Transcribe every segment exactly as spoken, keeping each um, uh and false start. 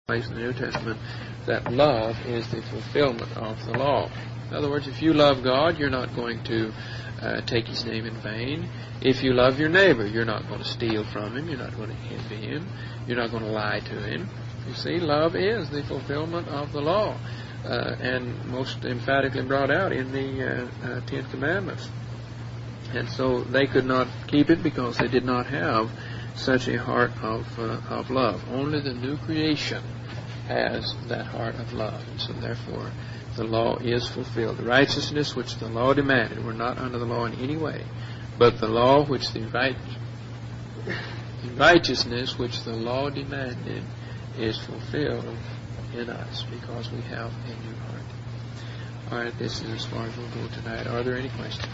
place in the New Testament that love is the fulfillment of the law. In other words, if you love God, you're not going to uh, take His name in vain. If you love your neighbor, you're not going to steal from him. You're not going to envy him. You're not going to lie to him. You see, love is the fulfillment of the law, uh, and most emphatically brought out in the uh, uh, Ten Commandments. And so they could not keep it because they did not have such a heart of uh, of love. Only the new creation has that heart of love. And so therefore the law is fulfilled. The righteousness which the law demanded, we're not under the law in any way, but the law which the, right, the righteousness which the law demanded is fulfilled in us because we have a new heart. All right, this is as far as we'll go tonight. Are there any questions?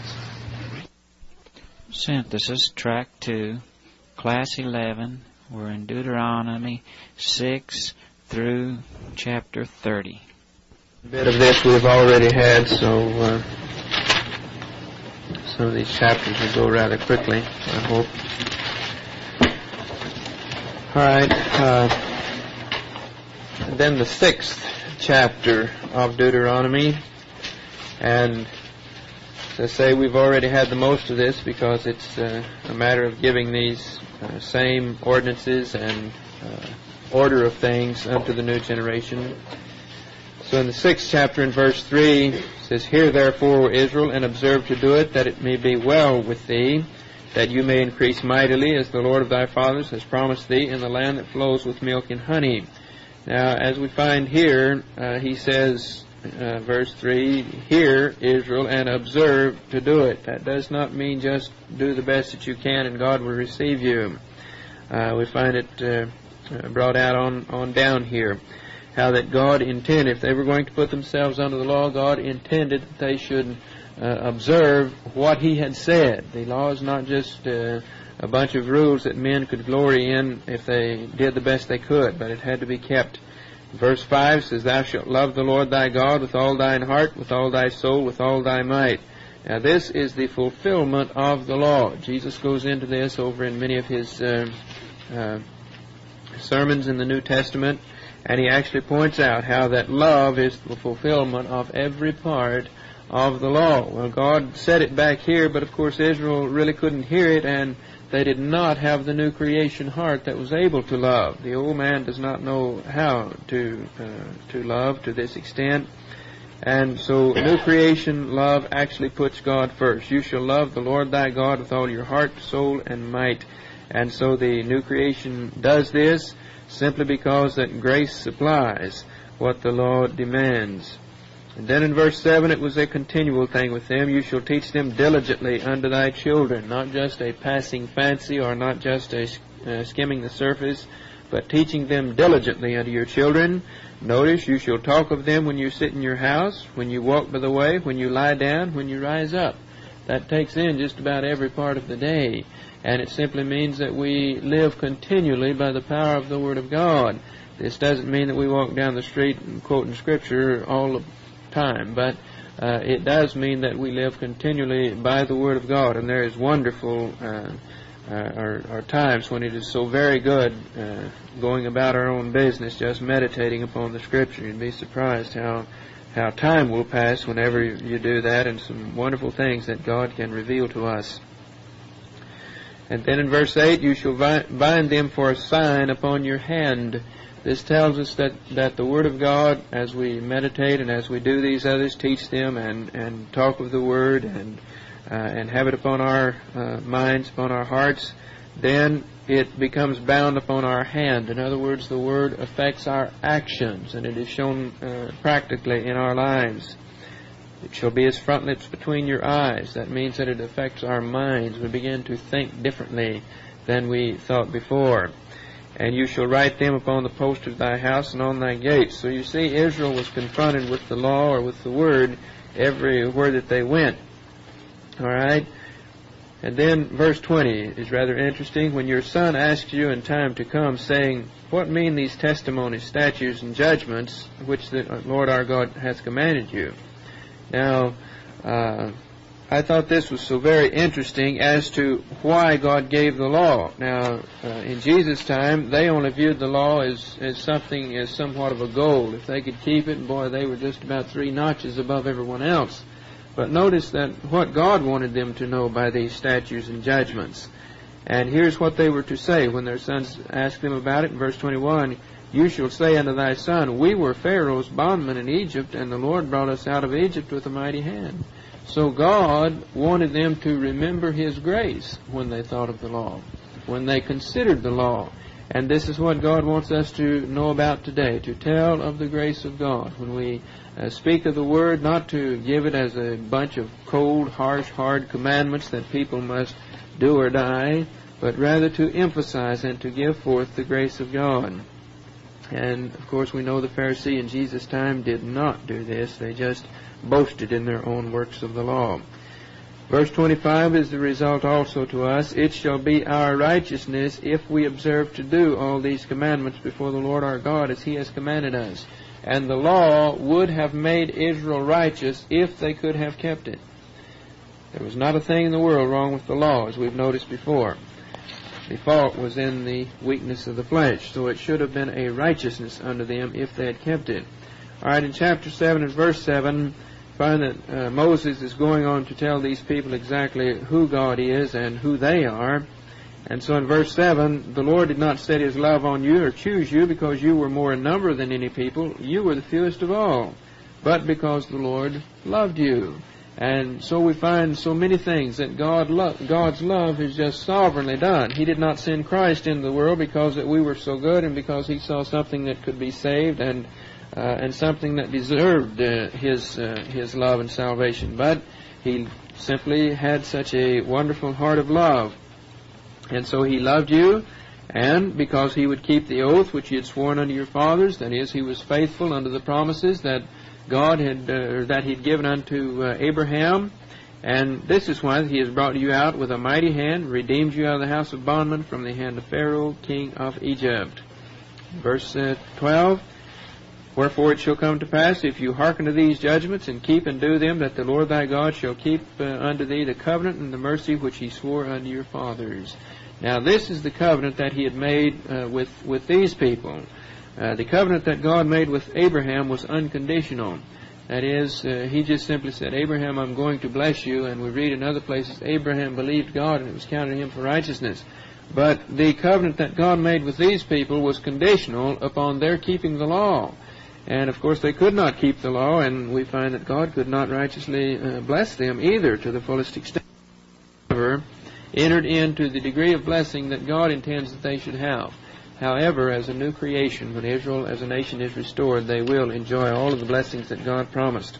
Synthesis, Track two, Class eleven. We're in Deuteronomy six through chapter thirty. A bit of this we've already had, so uh, some of these chapters will go rather quickly, I hope. All right. Uh, and then the sixth chapter of Deuteronomy, and as I say, we've already had the most of this because it's uh, a matter of giving these uh, same ordinances and uh, order of things unto the new generation. So in the sixth chapter in verse three, it says, Hear therefore, O Israel, and observe to do it, that it may be well with thee, that you may increase mightily, as the Lord of thy fathers has promised thee, in the land that flows with milk and honey. Now, as we find here, uh, he says, Uh, verse three, Hear, Israel, and observe to do it. That does not mean just do the best that you can and God will receive you. Uh, we find it uh, brought out on, on down here, how that God intended, if they were going to put themselves under the law, God intended that they should uh, observe what He had said. The law is not just uh, a bunch of rules that men could glory in if they did the best they could, but it had to be kept. Verse five says, Thou shalt love the Lord thy God with all thine heart, with all thy soul, with all thy might. Now this is the fulfillment of the law. Jesus goes into this over in many of his uh, uh, sermons in the New Testament, and he actually points out how that love is the fulfillment of every part of the law. Well, God said it back here, but of course Israel really couldn't hear it, and they did not have the new creation heart that was able to love. The old man does not know how to uh, to love to this extent. And so new creation love actually puts God first. You shall love the Lord thy God with all your heart, soul, and might. And so the new creation does this simply because that grace supplies what the law demands. And then in verse seven, it was a continual thing with them. You shall teach them diligently unto thy children, not just a passing fancy or not just a uh, skimming the surface, but teaching them diligently unto your children. Notice, you shall talk of them when you sit in your house, when you walk by the way, when you lie down, when you rise up. That takes in just about every part of the day. And it simply means that we live continually by the power of the Word of God. This doesn't mean that we walk down the street and quoting Scripture all the time, but uh, it does mean that we live continually by the Word of God, and there is wonderful uh, uh, are, are times when it is so very good uh, going about our own business, just meditating upon the Scripture. You'd be surprised how how time will pass whenever you do that, and some wonderful things that God can reveal to us. And then in verse eight, you shall bind them for a sign upon your hand. This tells us that, that the Word of God, as we meditate and as we do these others, teach them and, and talk of the Word and uh, and have it upon our uh, minds, upon our hearts, then it becomes bound upon our hand. In other words, the Word affects our actions, and it is shown uh, practically in our lives. It shall be as frontlips between your eyes. That means that it affects our minds. We begin to think differently than we thought before. And you shall write them upon the post of thy house and on thy gates. So you see, Israel was confronted with the law or with the Word everywhere that they went. All right? And then verse twenty is rather interesting. When your son asks you in time to come, saying, What mean these testimonies, statutes, and judgments, which the Lord our God hath commanded you? Now, uh, I thought this was so very interesting as to why God gave the law. Now, uh, in Jesus' time, they only viewed the law as, as something, as somewhat of a goal. If they could keep it, boy, they were just about three notches above everyone else. But notice that what God wanted them to know by these statutes and judgments. And here's what they were to say when their sons asked them about it in verse twenty-one. You shall say unto thy son, we were Pharaoh's bondmen in Egypt, and the Lord brought us out of Egypt with a mighty hand. So God wanted them to remember His grace when they thought of the law, when they considered the law. And this is what God wants us to know about today, to tell of the grace of God. When we uh, speak of the Word, not to give it as a bunch of cold, harsh, hard commandments that people must do or die, but rather to emphasize and to give forth the grace of God. And, of course, we know the Pharisee in Jesus' time did not do this. They just boasted in their own works of the law. Verse twenty-five is the result also to us. It shall be our righteousness if we observe to do all these commandments before the Lord our God as He has commanded us. And the law would have made Israel righteous if they could have kept it. There was not a thing in the world wrong with the law, as we've noticed before. The fault was in the weakness of the flesh, so it should have been a righteousness unto them if they had kept it. All right, in chapter seven and verse seven, find that uh, Moses is going on to tell these people exactly who God is and who they are. And so in verse seven, the Lord did not set His love on you or choose you because you were more in number than any people. You were the fewest of all, but because the Lord loved you. And so we find so many things that God lo- God's love is just sovereignly done. He did not send Christ into the world because that we were so good and because He saw something that could be saved and Uh, and something that deserved uh, his uh, his love and salvation. But He simply had such a wonderful heart of love. And so He loved you, and because He would keep the oath which He had sworn unto your fathers, that is, He was faithful unto the promises that God had, uh, that He had given unto uh, Abraham. And this is why He has brought you out with a mighty hand, redeemed you out of the house of bondmen from the hand of Pharaoh, king of Egypt. Verse uh, twelve. Wherefore it shall come to pass, if you hearken to these judgments, and keep and do them, that the Lord thy God shall keep uh, unto thee the covenant and the mercy which He swore unto your fathers. Now this is the covenant that He had made uh, with, with these people. Uh, the covenant that God made with Abraham was unconditional. That is, uh, He just simply said, Abraham, I'm going to bless you. And we read in other places, Abraham believed God, and it was counted to him for righteousness. But the covenant that God made with these people was conditional upon their keeping the law. And, of course, they could not keep the law, and we find that God could not righteously uh, bless them either to the fullest extent. However, entered into the degree of blessing that God intends that they should have. However, as a new creation, when Israel as a nation is restored, they will enjoy all of the blessings that God promised.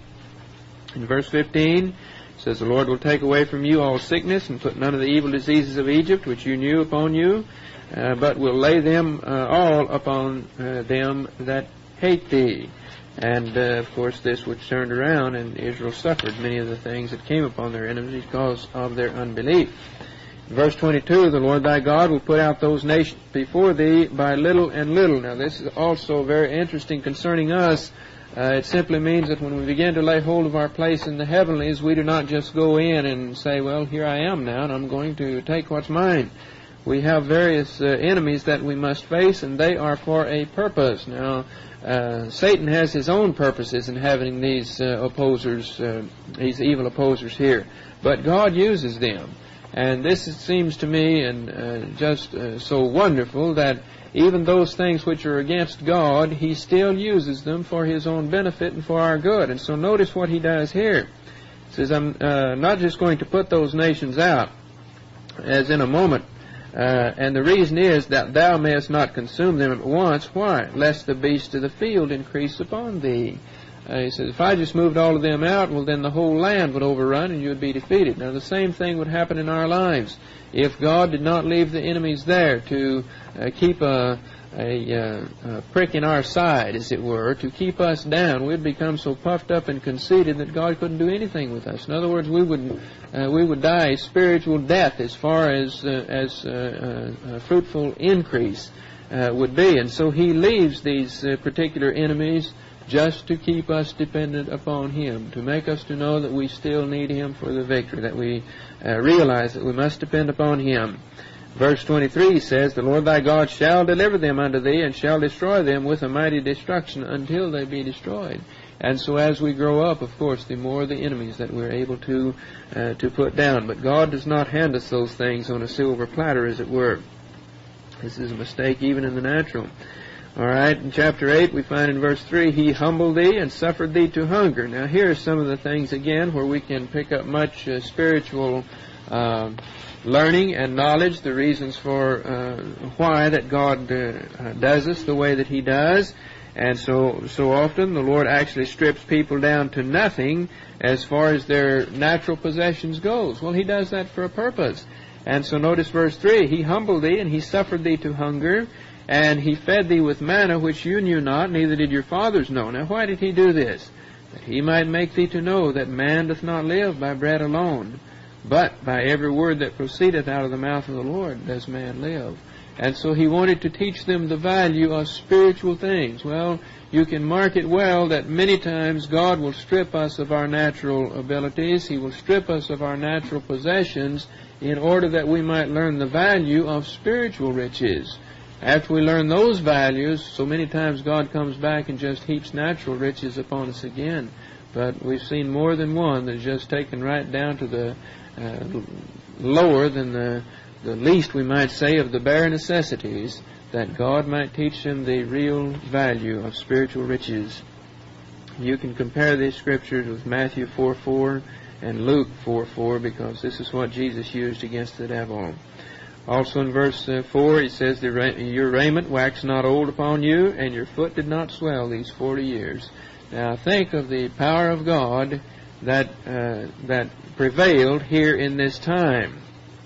In verse fifteen, it says, the Lord will take away from you all sickness, and put none of the evil diseases of Egypt, which you knew, upon you, uh, but will lay them uh, all upon uh, them that hate thee. And, uh, of course, this was turned around, and Israel suffered many of the things that came upon their enemies because of their unbelief. In verse twenty-two, the Lord thy God will put out those nations before thee by little and little. Now, this is also very interesting concerning us. Uh, it simply means that when we begin to lay hold of our place in the heavenlies, we do not just go in and say, well, here I am now, and I'm going to take what's mine. We have various uh, enemies that we must face, and they are for a purpose. Now, Uh, Satan has his own purposes in having these uh, opposers, uh, these evil opposers here. But God uses them. And this is, seems to me and uh, just uh, so wonderful that even those things which are against God, He still uses them for His own benefit and for our good. And so notice what He does here. He says, I'm uh, not just going to put those nations out as in a moment. Uh, and the reason is that thou mayest not consume them at once. Why? Lest the beasts of the field increase upon thee. Uh, he says, if I just moved all of them out, well, then the whole land would overrun and you would be defeated. Now, the same thing would happen in our lives. If God did not leave the enemies there to uh, keep a, a, uh, a prick in our side, as it were, to keep us down, we'd become so puffed up and conceited that God couldn't do anything with us. In other words, we would uh, we would die a spiritual death as far as uh, as uh, uh, fruitful increase. uh, would be. And so he leaves these uh, particular enemies just to keep us dependent upon him, to make us to know that we still need him for the victory, that we uh, realize that we must depend upon him. Verse twenty-three says, "The Lord thy God shall deliver them unto thee, and shall destroy them with a mighty destruction until they be destroyed." And so as we grow up, of course, the more the enemies that we're able to uh, to put down. But God does not hand us those things on a silver platter, as it were. This is a mistake even in the natural. All right, in chapter eight, we find in verse three, "He humbled thee and suffered thee to hunger." Now, here are some of the things, again, where we can pick up much uh, spiritual uh, learning and knowledge, the reasons for uh, why that God uh, does us the way that he does. And so so often the Lord actually strips people down to nothing as far as their natural possessions goes. Well, he does that for a purpose. And so notice verse three, "He humbled thee, and he suffered thee to hunger, and he fed thee with manna which you knew not, neither did your fathers know." Now, why did he do this? "That he might make thee to know that man doth not live by bread alone, but by every word that proceedeth out of the mouth of the Lord does man live." And so he wanted to teach them the value of spiritual things. Well, you can mark it well that many times God will strip us of our natural abilities. He will strip us of our natural possessions in order that we might learn the value of spiritual riches. After we learn those values, so many times God comes back and just heaps natural riches upon us again. But we've seen more than one that's just taken right down to the uh, lower than the the least, we might say, of the bare necessities, that God might teach them the real value of spiritual riches. You can compare these scriptures with Matthew four four and Luke four four, because this is what Jesus used against the devil. Also in verse uh, four, he says, "Your raiment waxed not old upon you, and your foot did not swell these forty years." Now think of the power of God that uh, that prevailed here in this time.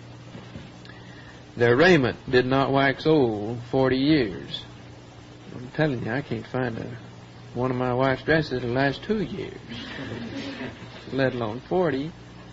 Their raiment did not wax old forty years. I'm telling you, I can't find a, one of my wife's dresses that'll last two years, let alone forty.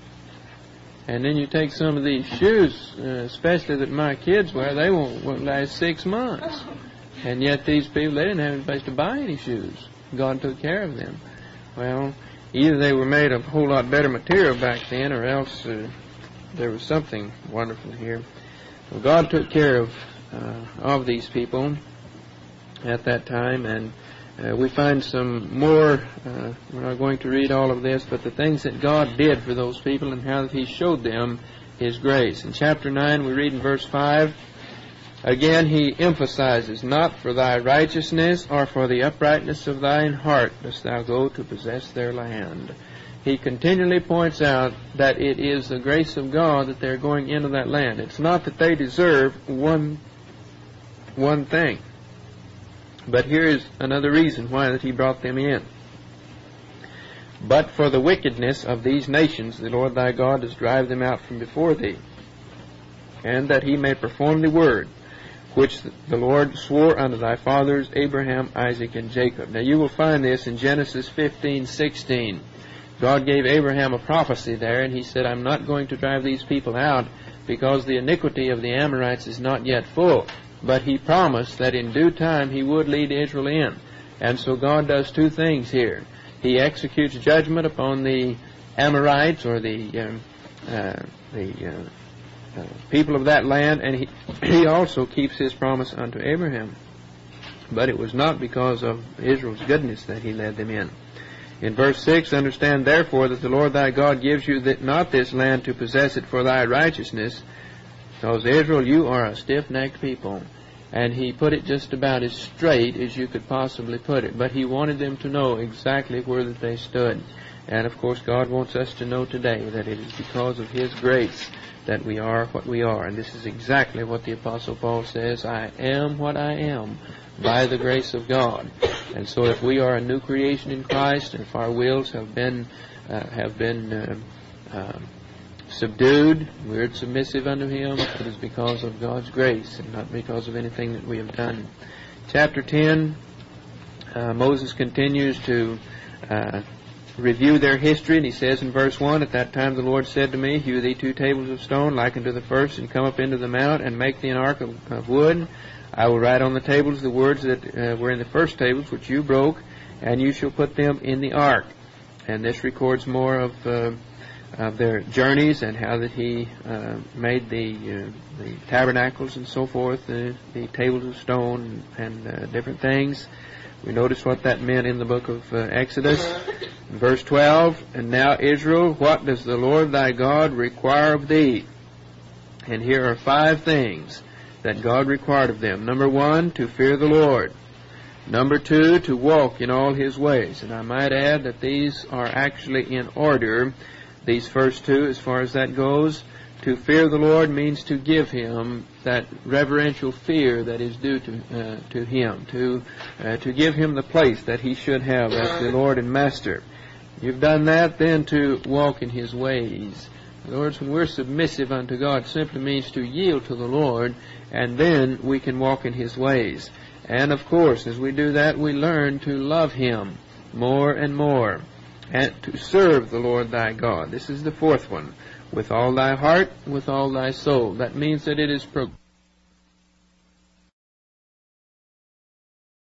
And then you take some of these shoes, uh, especially that my kids wear, they won't, won't last six months. And yet these people, they didn't have any place to buy any shoes. God took care of them. Well, either they were made of a whole lot better material back then, or else uh, there was something wonderful here. Well, God took care of uh, of these people at that time, and uh, we find some more. Uh, we're not going to read all of this, but the things that God did for those people and how He showed them His grace. In chapter nine, we read in verse five, again He emphasizes, "Not for thy righteousness or for the uprightness of thine heart dost thou go to possess their land." He continually points out that it is the grace of God that they're going into that land. It's not that they deserve one one thing. But here is another reason why that He brought them in. "But for the wickedness of these nations the Lord thy God does drive them out from before thee, and that He may perform the word which the Lord swore unto thy fathers Abraham, Isaac, and Jacob." Now you will find this in Genesis fifteen sixteen. God gave Abraham a prophecy there, and He said, "I'm not going to drive these people out because the iniquity of the Amorites is not yet full." But He promised that in due time He would lead Israel in. And so God does two things here. He executes judgment upon the Amorites, or the um, uh, the uh, uh, people of that land, and he, he also keeps His promise unto Abraham. But it was not because of Israel's goodness that He led them in. In verse six, "Understand therefore that the Lord thy God gives you that not this land to possess it for thy righteousness, because Israel, you are a stiff-necked people." And He put it just about as straight as you could possibly put it. But He wanted them to know exactly where that they stood. And of course God wants us to know today that it is because of His grace that we are what we are. And this is exactly what the Apostle Paul says, "I am what I am by the grace of God." And so if we are a new creation in Christ, and if our wills have been uh, have been uh, uh, subdued, we're submissive unto Him, it is because of God's grace and not because of anything that we have done. Chapter ten, uh, Moses continues to uh, review their history, and he says in verse one, "At that time the Lord said to me, Hew thee two tables of stone like unto the first, and come up into the mount, and make thee an ark of, of wood. I will write on the tables the words that uh, were in the first tables, which you broke, and you shall put them in the ark. And this records more of, uh, of their journeys and how that he uh, made the uh, the tabernacles and so forth, uh, the tables of stone and uh, different things. We notice what that meant in the book of uh, Exodus. Verse twelve, and now Israel, what does the Lord thy God require of thee? And here are five things that God required of them. Number one, to fear the Lord. Number two, to walk in all His ways. And I might add that these are actually in order, these first two, as far as that goes. To fear the Lord means to give Him that reverential fear that is due to uh, to Him, to uh, to give Him the place that He should have as the Lord and Master. You've done that, then to walk in His ways. In other words, when we're submissive unto God, simply means to yield to the Lord, and then we can walk in His ways. And of course, as we do that, we learn to love Him more and more, and to serve the Lord thy God. This is the fourth one. With all thy heart, with all thy soul. That means that it is pro-